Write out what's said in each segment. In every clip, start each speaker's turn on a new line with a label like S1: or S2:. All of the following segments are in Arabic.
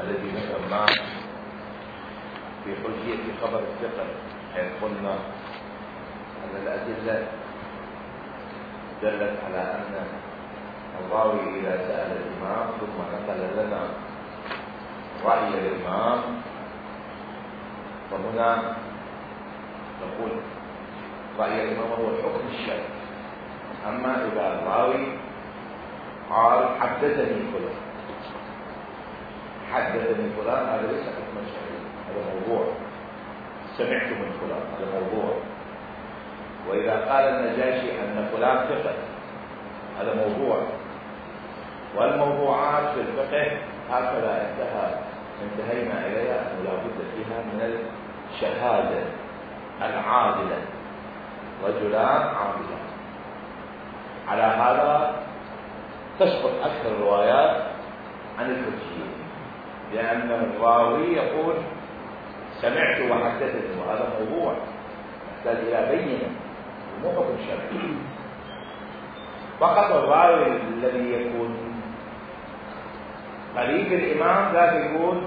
S1: الذي ذكرناه في حجية خبر الثقة، حيث قلنا أن الأدلة دلت على أن الراوي إذا سأل الإمام ثم نقل لنا رأي الإمام فهنا نقول رأي الإمام هو الحكم الشرعي. أما إذا الراوي قال حدثني فلان هذا ليس حكما شرعي، هذا موضوع. سمعت من فلان هذا موضوع. وإذا قال النجاشي أن فلان ثقة هذا موضوع. والموضوعات في الفقه هكذا انتهينا إليها أنه لا بد فيها من الشهادة العادلة، رجلان عادلان. على هذا تسقط أكثر الروايات عن الحجية، لأن الراوي يقول سمعت وحدثني، وهذا موضوع يحتاج إلى بينة مو حكم شرعي. فقط الراوي الذي يكون قريب الإمام ذاك يقول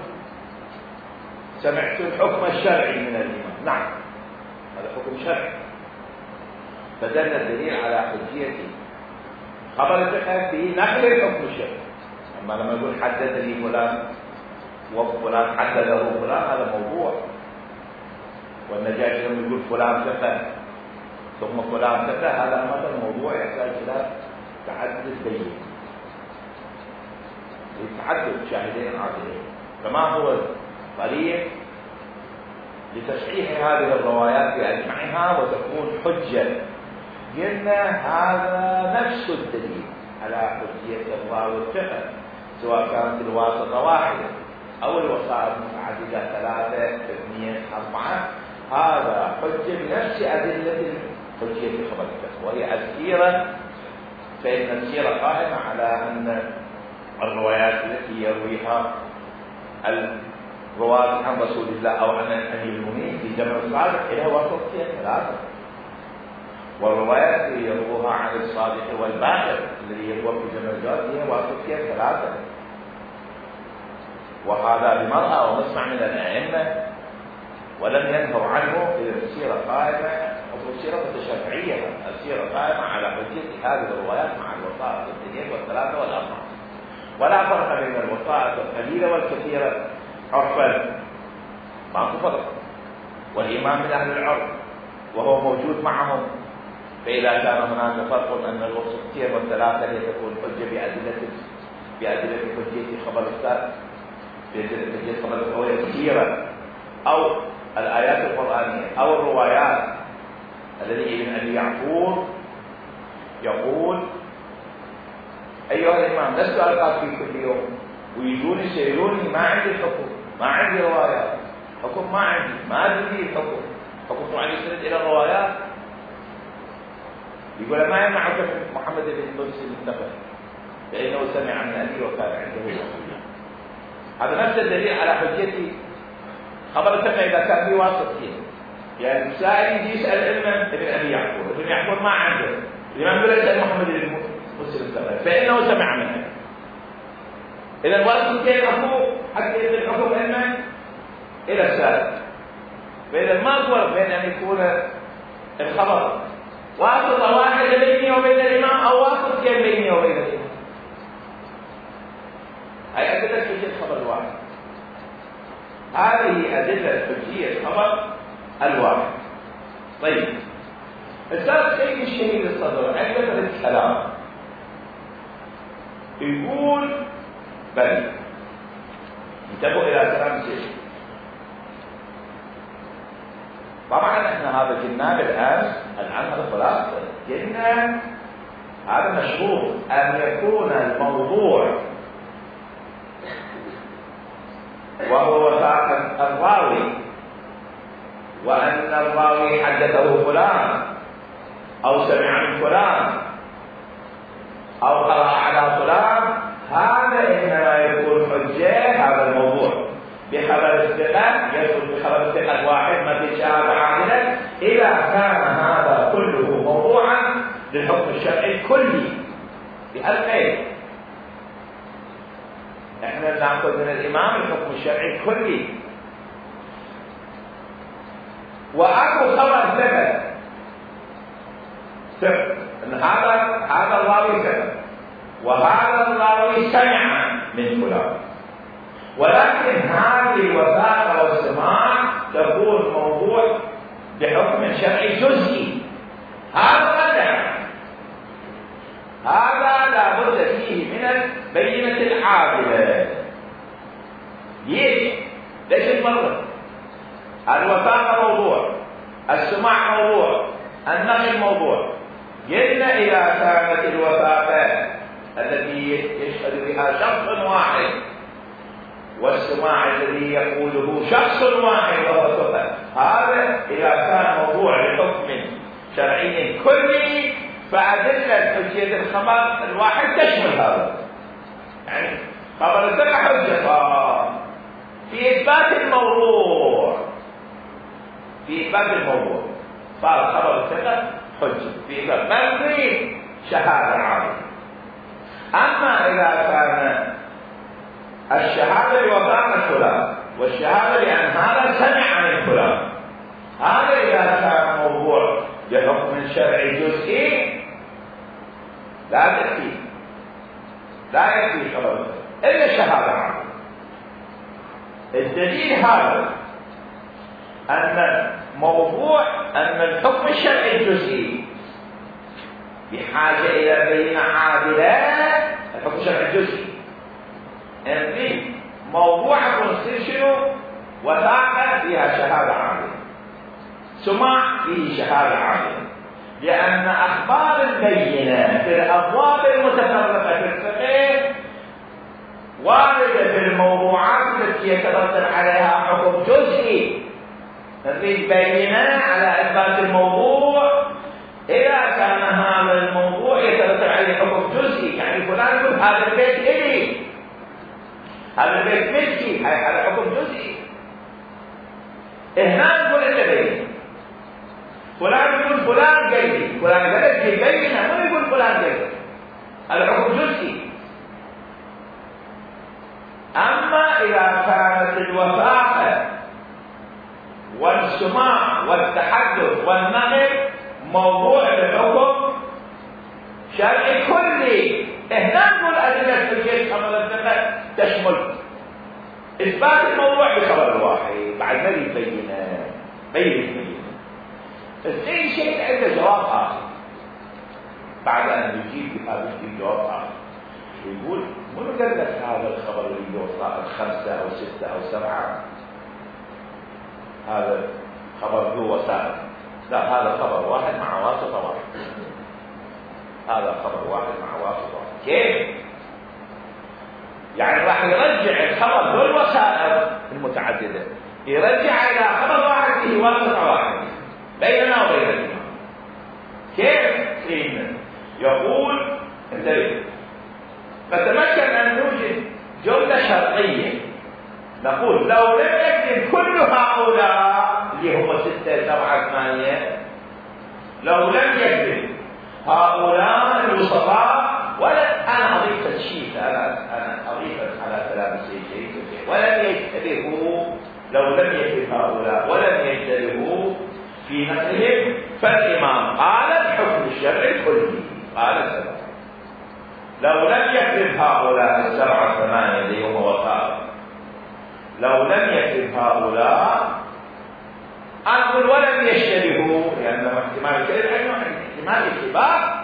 S1: سمعت الحكم الشرعي من الإمام. نعم هذا حكم شرعي، فدل الدليل على حجية خبر الثقة في نقل الحكم الشرعي. أما لما يقول حدثني فلان وفلان حدثه فلان هذا موضوع. والنجاشي لما يقول فلان ثقة ثم فلان ثقة هذا مثلا موضوع يحتاج إلى تعدد الدليل، لتعدد شاهدين عادلين. فما هو الطريق لتصحيح هذه الروايات بأجمعها وتكون حجة؟ قلنا هذا نفس الدليل على حجية الراوي الثقة، سواء كانت الواسطة واحدة أو الوسائط متعددة 3 2 4. هذا حجة بنفس أدلة حجية خبر الثقة، وهي السيرة. فإن السيرة قائمة على أن الروايات التي يرويها الرواة عن رسول الله أو عن أمير المؤمنين في زمن الصادق إلى واسطتين 3، والروايات التي يروها عن الصادق والباقر الذي يروى في زمن الجاد هي واسطتين 3. وهذا بمرأة ونسمع من الأئمة ولم ينهوا عنه. إذا السيرة قائمة، السيرة الشرعية السيرة قائمة على حجية هذه الروايات مع الوسائط 2 و3 و4. ولا فرق بين الوسائط القليلة والكثيرة عرفا، ما فرق. والإمام من أهل العرف وهو موجود معهم، فإذا كان هناك فرق أن الوسطين والثلاثة تكون حجة بأدلة حجية خبر الثالث، بأدلة خبر السيرة أو الآيات القرآنية أو الروايات. الذي ابن أبي يعقوب يقول أيها الإمام لست ألقاك في كل يوم ويجوني سيروني ما عندي حكم، ما عندي روايات، حكم ما عندي، ما أدري الحكم، حكم عن يسند إلى الروايات. يقول ما يمنعك من محمد بن قدس المتقى لأنه سمع من أبي وكان عنده الوصية. هذا نفس الدليل على حجية خبر الثقة إذا كان في واسطين. يعني السائل يجي يسأل ابن أبي يعقوب، ابن يعقوب ما عنده، الإمام يقول يسأل محمد بن قدس المتقى فإنه سمع منه. إذا الواسطين أخوه حتى يبدأ الحكم إلى السائل. فإذا ما فرق بين أن يكون الخبر واسطة واحدة بيني وبين الإمام أو واسطتين بيني وبين الإمام. هي أدلة حجية الخبر الواحد. هذه أدلة حجية الخبر الواحد. طيب الثالث سيد الشهيد الصدر عندما الكلام يقول بل انتبهوا إلى كلام سيد. طبعا احنا هذا قلنا الآن هذا خلاصة قلنا هذا مشروط أن يكون الموضوع وهو وثاقة الراوي، وأن الراوي حدثه فلان أو سمع من فلان أو قرأ على فلان. هذا إنما يكون حجة هذا الموضوع بخبر الثقة، يدخل بخبر الثقة الواحد ما في شهادة عادلة إذا كان هذا كله موضوعا للحكم الشرعي الكلي بهالقيد. احنا ناخذ من الامام الحكم الشرعي الكلي. واكو خبر ثبت ان هذا الراوي ثبت وهذا الراوي سمع من فلان، ولكن هذه الوثاقه والسماع تكون موضوع بحكم شرعي جزئي. هذا هذا لا بد فيه من البينة العادلة. ليش المرض؟ الوثاقة موضوع، السماع موضوع، النقل موضوع. قلنا إذا كانت الوثاقة التي يشهد بها شخص واحد والسماع الذي يقوله شخص واحد وهو ثقة، هذا إذا كان موضوع لحكم شرعي كلي فأدلة حجية الخبر الواحد تشمل هذا. يعني خبر الثقة حجة في إثبات الموضوع، صار خبر الثقة حجة في إثبات ما نريد شهادة عامة. أما إذا كان الشهادة لوثاقة فلان والشهادة لأن هذا سمع من فلان، هذا إذا كان موضوع بحكم شرعي جزئي لا يكفي خبر إلا شهادة عامة. الدليل هذا أن الحكم الشرعي الجزئي بحاجة إلى بينة عادلة. الحكم الشرعي الجزئي يعني موضوع يصير شنو؟ وثاقة فيها شهادة عامة، سماع فيه شهادة عامة، لأن أخبار البينة في الأبواب المتفرقة في الفقه واردة في الموضوعات التي يترتب عليها حكم جزئي. نريد بينة على إثبات الموضوع إذا كان هذا الموضوع يترتب عليه حكم جزئي. يعني فلان يقول هذا البيت إلي، هذا البيت ملكي، هذا حكم جزئي. هنا نقول إلا بينة. فلان يقول فلان قيدي، فلان قالت لي بينة، ما يقول فلان قيدي، هذا حكم جزئي. أما إذا كانت الوثاقة والسماع والتحدث والنقل موضوع لحكم شرعي كلي، هنا نقول أدلة حجية خبر الثقة تشمل إثبات الموضوع بخبر الواحد. بعد ما بينة الثاني شيء عنده جواب آخر بعد أن يجيب جواب آخر، يقول منو قال لك هذا الخبر اللي يوصل 5 أو 6 أو 7؟ هذا خبر ذو وسائل. لا، هذا خبر واحد مع واسطة واحد. هذا خبر واحد مع واسطة واحد. كيف؟ يعني راح يرجع الخبر ذو الوسائل المتعددة، يرجع إلى خبر واحد فيه واسطة واحد بيننا وبين الإمام. كيف؟ يقول انتبه، فتمكن أن نوجد جملة شرطية نقول لو لم يكن كل هؤلاء اللي هم 6 7 8، لو لم يكن هؤلاء الوسطاء أنا أضيف شيء، أنا أضيف على كلام السيد ولم يشتبهوا، لو لم يكن هؤلاء ولم يشتبهوا في نقلهم فالإمام قال الحكم الشرعي الكلي، قال السبب. لو لم يكن هؤلاء 7 8 اللي هم وثائق، لو لم يكن هؤلاء أقول ولم يشتبهوا، لأنه احتمال كثير عنه احتمال اشتباه،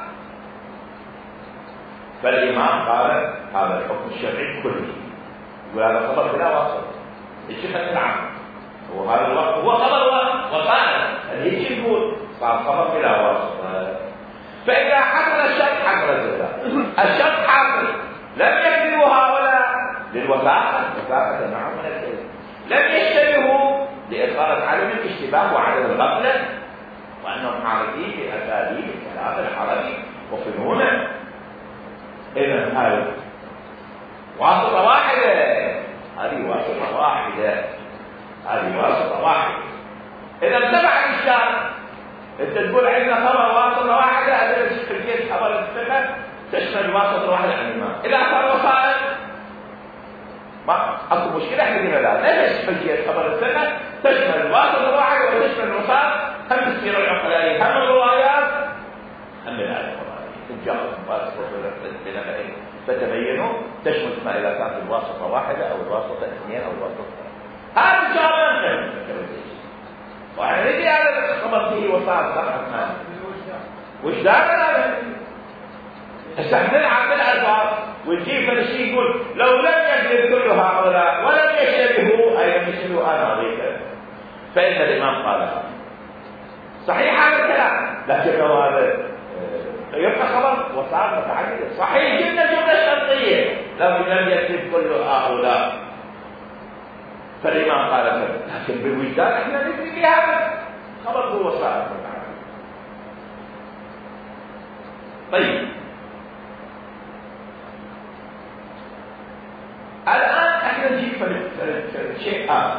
S1: فالإمام قال هذا الحكم الشرعي الكلي. يقول هذا خبر بلا واسطة، ايش خلينا نلعب؟ هو هذا الوقت هو خبر وقال هيك يقول صار خبر بلا واسطة. فإذا حصل الشك حصل الجزاء، الشك حاصل، لم يكذبوا هؤلاء للوثاقة، وثاقة معهم من الكذب، لم يشتبهوا لإثارة عدم الاشتباه وعدم الغفلة، وأنهم عارفين بأساليب الكلام العربي وفنونه. إذن هذه واسطة واحدة، هذه واسطة واحدة، هذه واسطة واحدة. إذا انتبع الإشكال، أنت تقول عندنا خبر واسطة واحدة، هذا تشكل خبر الثقة تشمل واسطة واحدة عن الإمام. إذا صار وسائل ما اكو مشكله احنا قلنا لا ليش حجيه خبر السنه تشمل الواسط الواحد وتشمل الوساط هم تصير العقلائيه هم الروايات هم الآية القرآنية إن جاءت واسطة بنبأ فتبينوا تشمل ما إذا كانت الواسطة واحدة أو الواسطة اثنين أو الواسطة ثلاثة. هذا إن شاء الله نفهم وإحنا نجي على الخبر فيه وساط صح ما وجدان هذا هسه احنا نلعب بالألفاظ وتجيب فالشيء يقول لو لم يكذب كل هؤلاء ولم يشبهوا أي لم يشبهوا أنا ضيفا فإن الإمام قال هذا صحيح هذا الكلام لكنه هذا يبقى خبر وصار متعدد صحيح جملة شرطية لو لم يكذب كل هؤلاء فالإمام قال كذا لكن بالوجدان احنا ندري بهذا خبر هو صار متعدد. طيب الآن احنا نجيب شيء آخر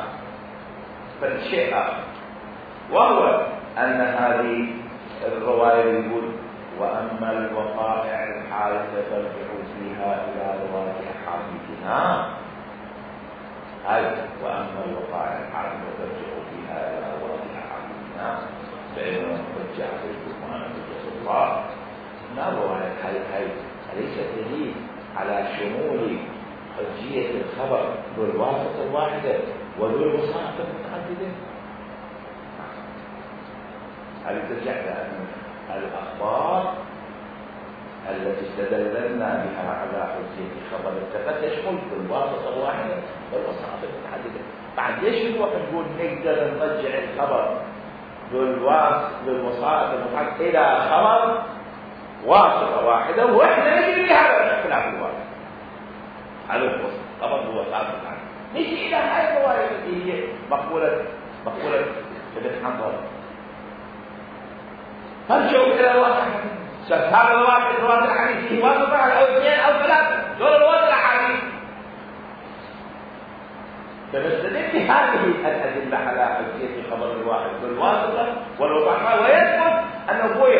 S1: وهو أن هذه الرواية يقول وأما الوقائع الحادثة ترجع فيها إلى رواية أحاديثنا وأما الوقائع الحادثة ترجع فيها إلى رواية أحاديثنا فإنه رجع في القرآن بجسد الله ما رواية هاي أليس دليل على شمول حجية الخبر بالواسطة الواحدة وذو الوساطة المتعددة؟ هل ترجع لأن الأخبار التي استدللنا بها على حجية خبر الثقة تشمل بالواسطة الواحدة والوساطة المتعددة. بعد ليش الوقت نقول نقدر نرجع الخبر بالوساطة المتعددة إلى خبر واسطة واحدة وإحنا نجري هذا الاختلاف الواحد على الوسط خبر بالوساطة المتعددة. نجي إلى هاي الرواية التي هي مقولة ابن حنظل فارجعوا إلى الواقع. هذا الواقع الحديث فيه واسطة أو اثنين أو ثلاثة دول الواقع الحديث. فنستدل بهذه الأدلة على حجية خبر الواحد بالواسطة والوقع ويثبت أنه هو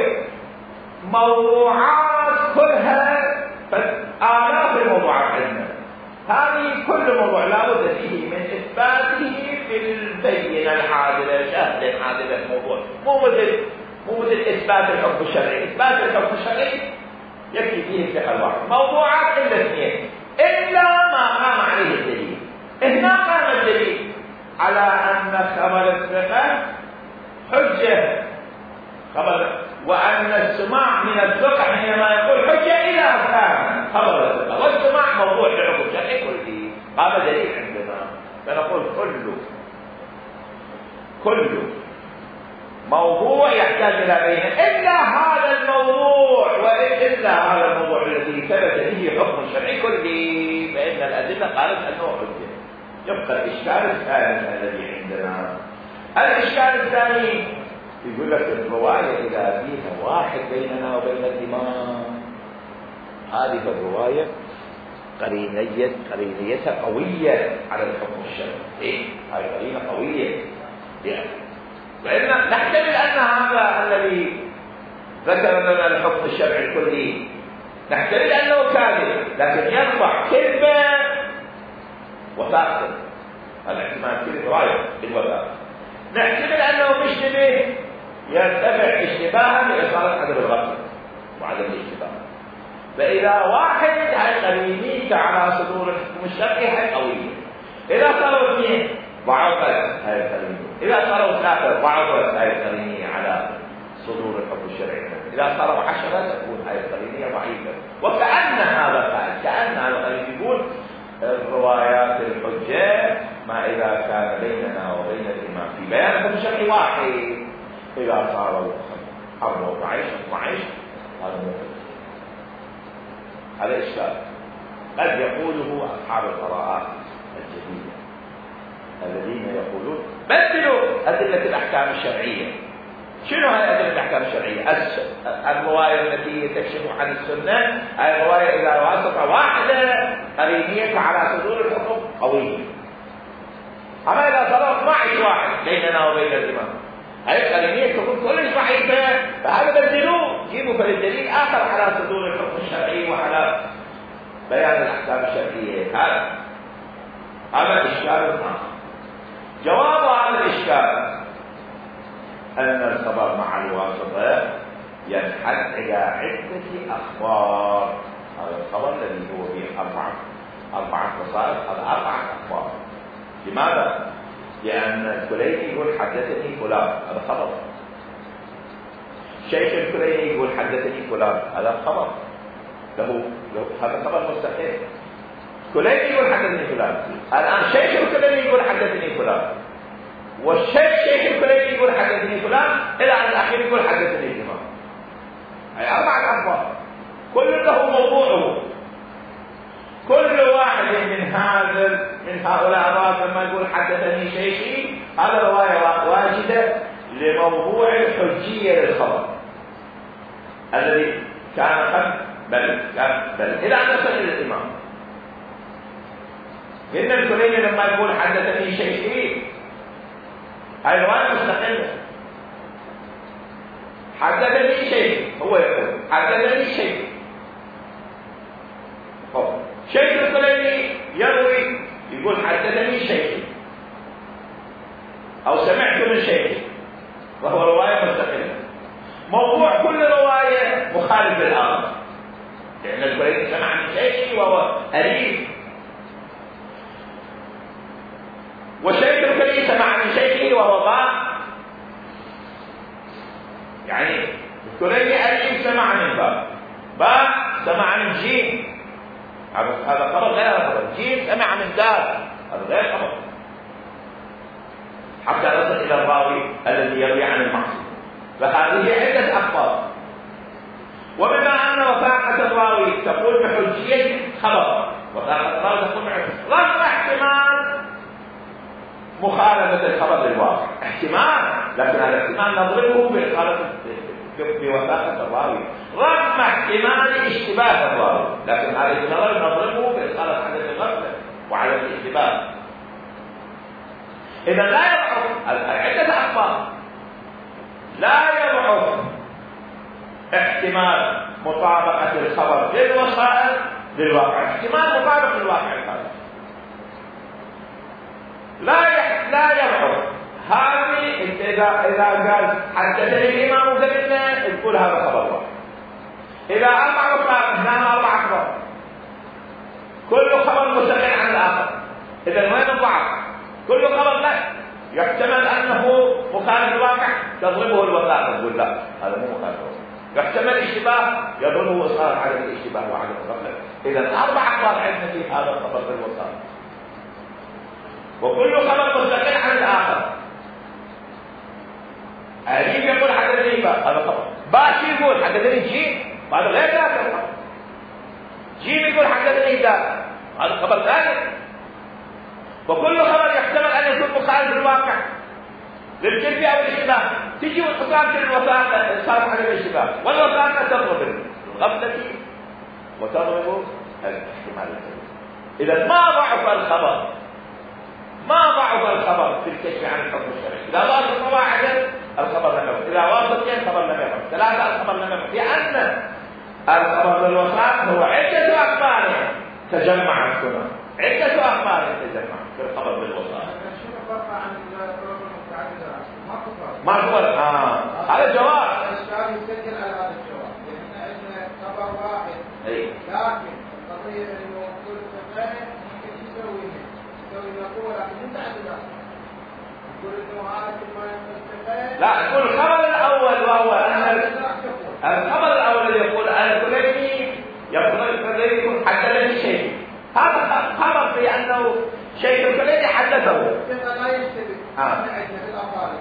S1: موضوعات كلها آلاف الموضوعات عندنا. هذه كل موضوع لا بد فيه من إثباته في البينة العادلة شاهد عادلة الموضوع مو مثل إثبات الحكم الشرعي. إثبات الحكم الشرعي يكفي فيه الفقه الواحد موضوعات إلا اثنين إلا ما قام عليه الدليل. هنا قام الدليل على أن خبر الثقة حجة خبر وأن السماع من الثقة حينما يقول حجة إلى كان خبر الثقة والسماع موضوع لحكم الشرعي كله هذا دليل عندنا. فنقول كل موضوع يحتاج إلى بينة إلا هذا الموضوع وإلا هذا الموضوع الذي ثبت به حكم الشرعي كله فإن الأدلة قالت أنه حجة. يبقى الإشكال الثاني الذي عندنا الإشكال الثاني يقول لك الرواية إذا فيها واحد بيننا وبين الإمام هذه الرواية قرينيتها قوية على الحكم الشرعي. هذه قرينة قوية فإن نحتمل أن هذا الذي ذكر لنا الحكم الشرعي الكلي نحتمل أنه كاذب لكن يرفع كلمة وتأخذ هذا احتمال كلمة رواية بالوثاقة. نحتمل أنه مشتبه يرتفع اشتباها لإصالة عدم الغفلة وعدم الاشتباه. فإذا واحد هاي قرينيك على صدور الحكم الشرعي هاي قوية. إذا صاروا اثنين ضعفت هاي القرينية. إذا صاروا ثلاثة ضعفت هاي القرينية على صدور الحكم الشرعي. إذا صاروا 10 تكون هاي القرينية ضعيفة. وكأن هذا قال كأن هذا القرين يقول الروايات الحجة ما إذا كان بيننا وبين الإمام في بيان الحكم الشرعي واحد. إذا صاروا 14 12 هذا ممكن. هذا إشكال قد يقوله أصحاب القراءات الجديدة الذين يقولون بدلوا أدلة الأحكام الشرعية. شنو هي أدلة الأحكام الشرعية؟ الرواية التي تكشف عن السنة هي الرواية إذا واسطة واحدة قرينية على صدور الحكم قوية. أما إذا صاروا 12 واحد بيننا وبين الإمام هي قرينية تكون كلش ضعيفة فهذا بدلوه جيبوا فالدليل آخر على صدور الحكم الشرعي وعلى بيان الأحكام الشرعية. هذا هذا إشكال آخر. جواب هذا الإشكال أن الخبر مع الواسطة ينحد إلى عدة أخبار. هذا الخبر الذي هو فيه أربعة وسائط، هذا 4 أخبار. لماذا؟ لأن الكليني يقول حدثني فلان، هذا خبر. شيخ الكليني يقول حدثني فلان، هذا خبر له هذا خبر مستقل. كليني يقول حدثني فلان، الآن شيخ الكليني يقول حدثني فلان، والشيخ الكليني يقول حدثني فلان، إلى أن الأخير يقول حدثني الإمام. أي 4 أخبار كل له موضوعه. كل واحد من هؤلاء الراوين لما يقول حدثني شيخي، هذا رواية واجدة لموضوع الحجية للخبر الذي كان قد بل إلى أن يصل إلى الإمام. إن الكليني لما يقول حدثني شيخي، هاي رواية مستقلة. حدثني شيخي، هو يقول حدثني شيخي. شيخ الكليني يروي يقول حدثني شيخي أو سمعت من شيخي، وهو رواية مستقلة. موضوع كل رواية مخالف للآخر، لأن الكليني سمع من شيخي وهو قريب، وشيخ الكليني سمع من شيخي وهو ضاع. يعني الكليني قريب سمع من باء سمع من جيم، هذا خبر غير خبر. جيم سمع من دار، هذا غير خبر، حتى نصل إلى الراوي الذي يروي عن المعصية. فهذه عدة أخبار. وبما أن وثاقة الراوي تقول بحجية خبر، وثاقة الراوي تقول بحجية، رغم احتمال مخالفة الخبر للواقع، احتمال، لكن هذا الاحتمال نضربه بوثاقة الراوي، رغم احتمال اشتباه الراوي، لكن هذا الاحتمال نضربه بإصالة عدم الغفلة وعدم الاشتباه. إذا لا يضعف عدة أخبار، لا يضعف احتمال مطابقة الخبر للوسائل للواقع، احتمال مطابقة الواقع الخارجي لا يضعف. هذه إذا قال حدثني الإمام وقلنا نقول هذا خبر واحد. إذا 4 أخبار، هنا 4 أخبار، كل خبر مستقل عن الآخر، إذا وين الضعف؟ كل خبر لا يحتمل أنه مخالف الواقع، تضربه الوثائق تقول لا هذا مو مخالف الواقع. يحتمل اشتباه، يضربه إصرار على الاشتباه وعدم الغفلة. إذا 4 أخبار عندنا في هذا الخبر بالوثائق، وكل خبر مستقل عن الآخر. أليف يقول حدثني باء، هذا خبر. باء يقول حدثني جيم، هذا غير ذاك الخبر. جيم يقول حدثني داء، هذا خبر ثاني. وكل خبر يحتمل أن يكون مخالف للواقع للكذب أو الاشتباه، تجي وتقام في الوثائق صار على الاشتباه، والوثائق تضرب الغفلة وتضرب الاحتمال الكذب. إذا ما ضعف الخبر في الكشف عن الحكم الشرعي. إذا واسط واحدا الخبر لم يضعف، إذا واسطين الخبر لم يضعف، 3 الخبر لم يضعف، لأن الخبر بالوثائق هو عدة أخبار تجمعت هنا، عدة أخبار تجمعت في الخبر بالوثائق. ما هو هذا جواب.
S2: الإشكال يسجل على هذا الجواب، لأن عندنا خبر واحد، لكن القضية إنه كل فقيه ممكن يسوي نقول لكن متعددة. يقول إنه هذا ما يستفيد.
S1: لا، يقول الخبر الأول وهو أن الخبر الأول الذي يقول أنا كليني يقول حدثني شيء، هذا خبر في أنه شيء الكليني حدثه.
S2: لا يشتبه. عندنا الأقارب.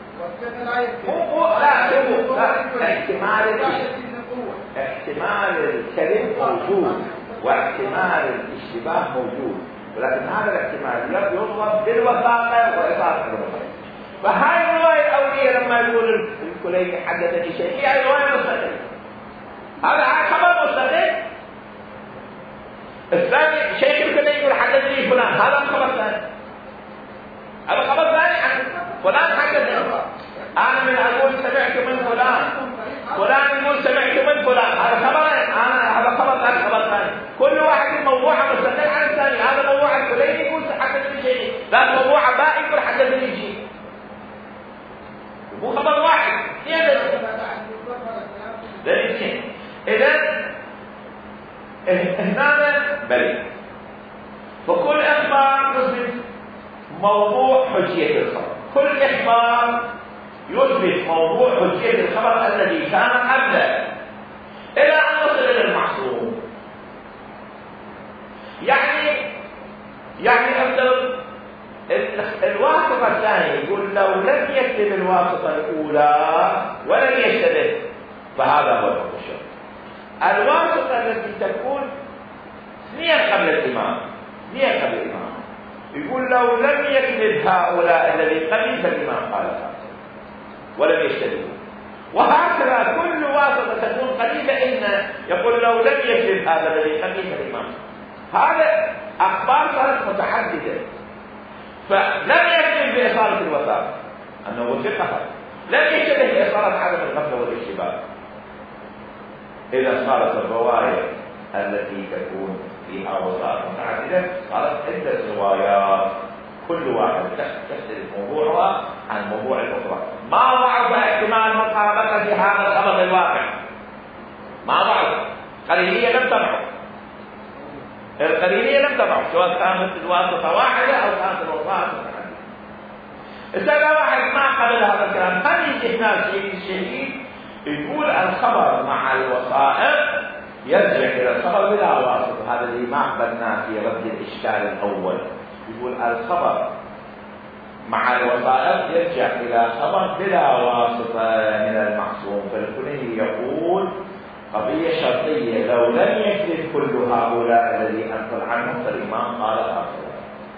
S1: احتمال الكذب موجود واحتمال الاشتباه موجود، ولكن هذا الاحتمال يضرب بالوثائق وإصابة الوثائق. فهاي الرواية الأولية لما يقول الكليني حدثني شيء، هي رواية مستقلة، هذا خبر مستقل. الثاني شيخ الكليني يقول حدثني فلان، هذا الخبر الثاني، هذا خبر ثاني عن فلان حدثني. أنا من أقول سمعت من فلان يقول سمعت من فلان، هذا خبر، هذا خبر ثاني، خبر ثاني. كل واحد موضوعه مستقل عن الثاني. هذا موضوع الكليني يقول حدثني شيء، لا موضوع عبائي يقول حتى يجي مو خبر واحد دليل. إذا هنا بل فكل إخبار يثبت موضوع حجية الخبر، كل إخبار يثبت موضوع حجية الخبر الذي كان قبله إلى أن نصل إلى المعصوم. يعني أفضل الواسطة الثانية يقول لو لم يكتب الواسطة الأولى ولم يشتبه فهذا هو الحكم. الواسطة التي تكون سنين قبل الإمام يقول لو لم يكتب هؤلاء الذي قبل الإمام قال ولم يشتبه، وهكذا كل واسطة تكون قريبة إن يقول لو لم يكتب هذا الذي قبل الإمام. هذا أخبار صارت متحددة، فلم يكتب بإصالة الوثائق أنه وثقها، لم يشتبه بإصالة عدم الغفلة والاشتباه. إذا صارت الرواية التي تكون فيها وثائق متعددة صارت عدة روايات كل واحد تختلف موضوعها عن موضوع الأخرى. ما ضعف احتمال مطابقة هذا الخبر الواقع، ما ضعف، قرينية لم تضعف، القرينية لم تضعف سواء كانت الواسطة واحدة أو كانت الوثائق متعددة. إذا واحد ما قبل هذا الكلام قد يجي هنا شيء يقول الخبر مع الوثائق يرجع إلى الخبر بلا واسطة. هذا اللي ما قبلناه في رد الإشكال الأول. يقول الخبر مع الوثائق يرجع إلى خبر بلا واسطة من المعصوم. فالكليني يقول قضية شرطية لو لم يكذب كل هؤلاء الذي أنقل عنهم فالإمام قال هكذا،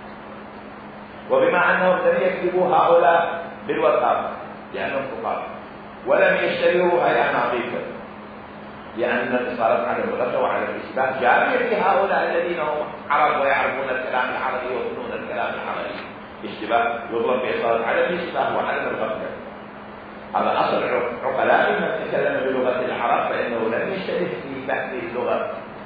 S1: وبما أنهم لم يكذبوا هؤلاء بالوثائق لأنهم فقراء ولم يشتروا هيئة نظيفة، لأن الإصالة على الغفلة وعلى الاشتباه جارية في هؤلاء الذين هم عرب ويعرفون الكلام العربي ويظنون الكلام العربي. اشتباه يضرب بإصالة على الاشتباه وعلى الغفلة. هذا أصل عقلاء من تكلم بلغة العرب فإنه لم يشترك في بحث اللغة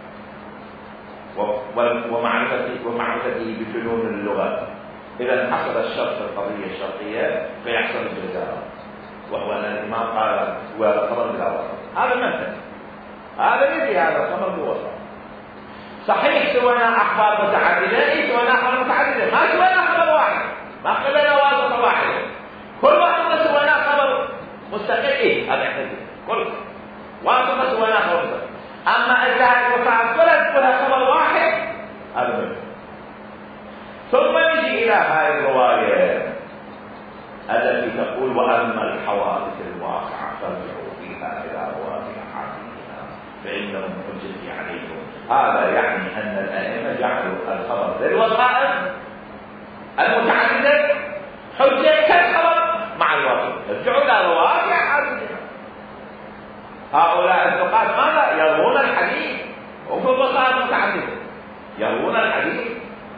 S1: ومعرفته بفنون اللغة. إذا حصل الشرط في القضية الشرطية فيحصل الجزاء، وهو أن الإمام قال هو الخبر بلا وسط. هذا مثل هذا يجي هذا الخبر بوسط. صحيح سوينا أخبار متعددة، سوينا أخبار متعددة، ما سوينا خبر واحد، ما قلنا واسطة واحدة، كل واحد سوينا خبر مستقل. هذا يحتاج كل واسطة سوينا خبر مستقل. أما إذا الوسائط كلها خبر واحد هذا مثل. ثم نجي إلى هذه الرواية التي تقول وأما الحوادث الواقعة فارجعوا فيها إلى رواية حاكمها فإنهم حجتي عليكم. هذا يعني أن الأئمة جعلوا الخبر للوسائط المتعددة حجة كالخبر مع الواسطة. ارجعوا إلى رواية حاكمها. هؤلاء الثقات ماذا؟ يروون الحديث وفي الوسائط المتعددة يروون الحديث.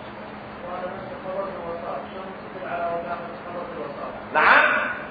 S1: نعم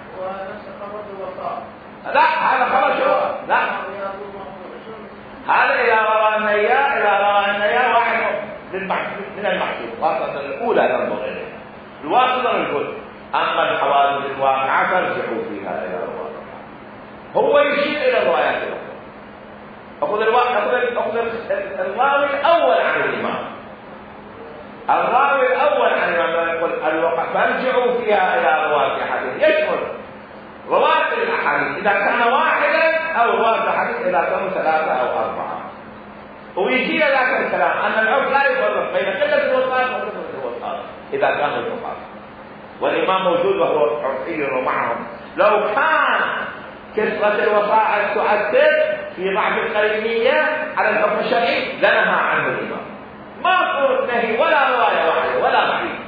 S1: لا هذا خبر شو؟ لا هذا إذا روى النيا واحد من المحسوب واسطة الأولى تنظر إليه الواسطة الكل. أما الحوادث الواقعة فارجعوا فيها إلى الرواية. هو يشير إلى الروايات الأخرى. أخذ الراوي الأول عن الإمام، الراوي الأول عن الإمام يقول الوقع فارجعوا فيها إلى رواية حديث يشمل رواية الأحاديث إذا كان واحدا أو رواية حديث إذا كانوا ثلاثة أو أربعة. ويجي ذاك الكلام أن العرف لا يفرق بين قلة الوسائط وكثرة الوسائط إذا كانوا الفقهاء، والإمام موجود وهو عرفي ومعهم. لو كان كثرة الوسائط تؤثر في ضعف القرينية على الحكم الشرعي لنهى عنه الإمام. ما قلت نهي ولا رواية واحدة ولا ضعيف.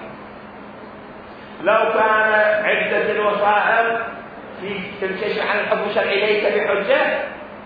S1: لو كان عدة الوسائل في الكشف عن الحكم الشرعي ليس بحجة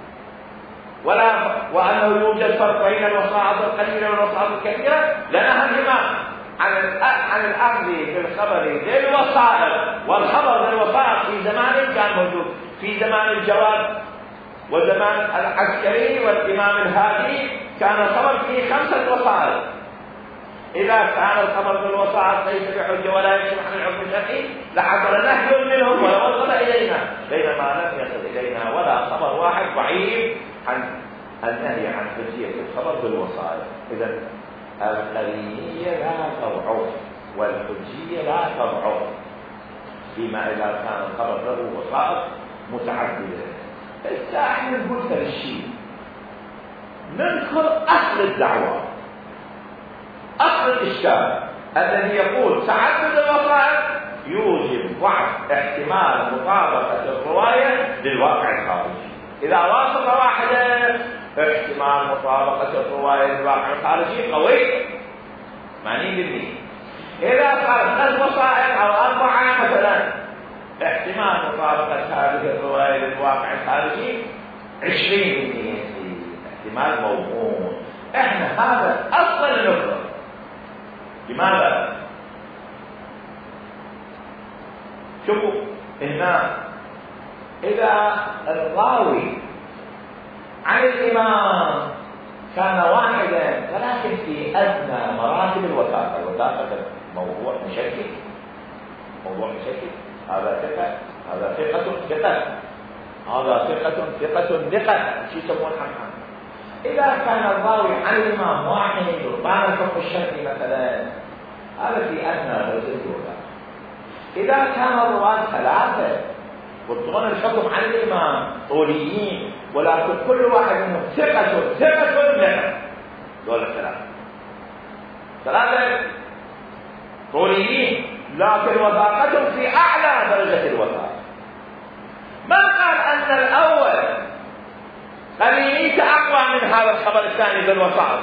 S1: وأنه يوجد فرق بين الوسائط القليلة والوسائط الكثيرة لنهى الإمام عن الأخذ بالخبر للوسائل. والخبر للوسائل في زمان كان موجود، في زمان الجواد وزمان العسكري والإمام الهادي كان الخبر فيه 5 وسائل. إذا كان الخبر بالوسائط ليس بحجة ولا يكشف عن الحكم الشرعي لحصل نهي منهم ولا وصل إلينا، بينما لم يصل إلينا ولا خبر واحد ضعيف عن النهي عن حجية الخبر بالوسائط. إذا القرينية لا تضعف والحجية لا تضعف فيما إذا كان الخبر له وسائط متعددة. احنا نقول هالشيء نذكر أصل الدعوة، أصل الإشكال الذي يقول تعدد الوسائط يوجب ضعف احتمال مطابقة الرواية للواقع الخارجي. إذا واسطة واحدة احتمال مطابقة الرواية للواقع الخارجي قوي 80%. إذا صارت 3 وسائط أو 4 مثلا احتمال مطابقة هذه الرواية للواقع الخارجي 20%، احتمال موهوم. احنا هذا أصل النقطة. لماذا؟ شوفوا هنا إذا الراوي عن الإمام كان واحدا ولكن في أدنى مراتب الوثاقة، الوثاقة موضوع مشكل، موضوع مشكل، هذا ثقة، هذا ثقة، هذا ثقة، شو يسمون حمحم. إذا كان الراوي عن الإمام واحد وكان الحكم الشرعي مثلا هذا في أدنى درجة الوثاقة. إذا كان الرواة 3 وطبعا الحكم عن الإمام طوليين ولكن كل واحد منهم ثقة مثل دول 3 طوليين لكن وثاقتهم في أعلى درجة الوثاقة. ما قال أن الأول قرينيته أقوى من هذا الخبر الثاني بالوسائط،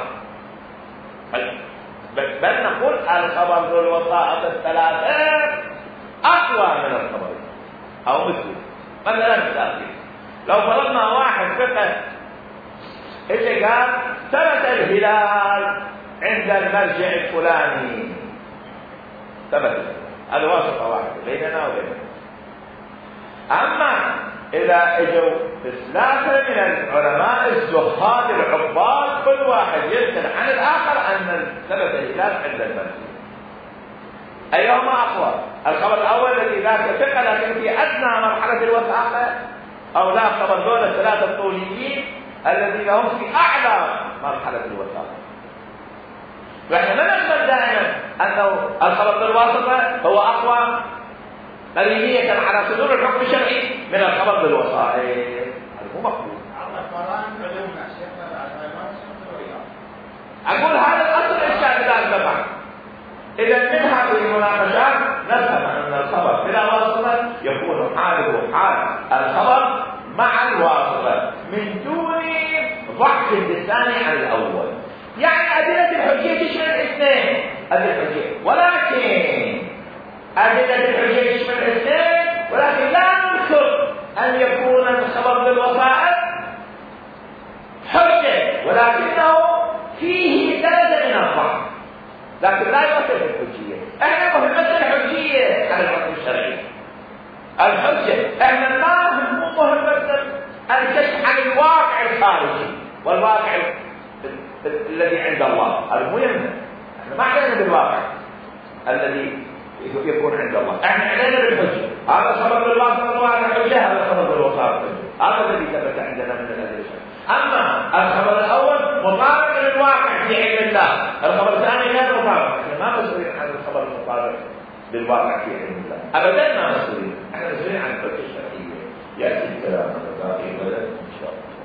S1: بل نقول الخبر بالوسائط 3 أقوى من الخبر أو مثله. مثلا لو فرضنا واحد ثقة اللي قال ثبت الهلال عند المرجع الفلاني، ثبت، هذا واسطة واحدة بيننا وبيننا. أما إذا اجوا 3 من العلماء الزهاد العباد كل واحد ينقل عن الآخر أن ثبت الهلال عند المرجع، أيهما أقوى؟ الخبر الأول الذي ذاك ثقة لكن في أدنى مرحلة الوثاقة، أو لا خبر دول 3 الطوليين الذين هم في أعلى مرحلة الوثاقة. وإحنا ما نقبل دائما أنه الخبر بالواسطة هو أقوى قرينية على صدور الحكم الشرعي من الخبر بالوسائط، هذا مو مقبول. أقول هذا الأصل الإشكال ذلك طبعا. إذا من هذه المناقشات نفهم أن الخبر بلا واسطة يكون حاله حال الخبر مع الواسطة من دون ضعف الثاني عن الأول. يعني أدلة الحجية تشمل الاثنين، أدلة الحجية، ولكن أدلة الحجية تشمل الاثنين، ولكن لا ننكر أن يكون الخبر بالوسائط حجة، ولكنه فيه درجة من الضعف، لكن لا يؤثر في الحجية. احنا مهمتنا الحجية على الحكم الشرعي، الحجة احنا ما مو مهمتنا الكشف عن الواقع الخارجي والواقع الذي عند الله، هذا مهم. احنا ما علينا بالواقع الذي يكون عند الله، احنا علينا بالحجة. هذا خبر بالواقع حجة، هذا خبر بالوسائط حجة، هذا الذي ثبت عندنا من الأدلة. أما الخبر الأول مطابق للواقع في علم الله، الخبر الثاني غير مطابق. احنا ما مسؤولين عن الخبر المطابق للواقع في علم الله، أبدا ما مسؤولين، احنا مسؤولين عن الحجة الشرعية. يأتي الكلام عن باقي غدا إن شاء الله.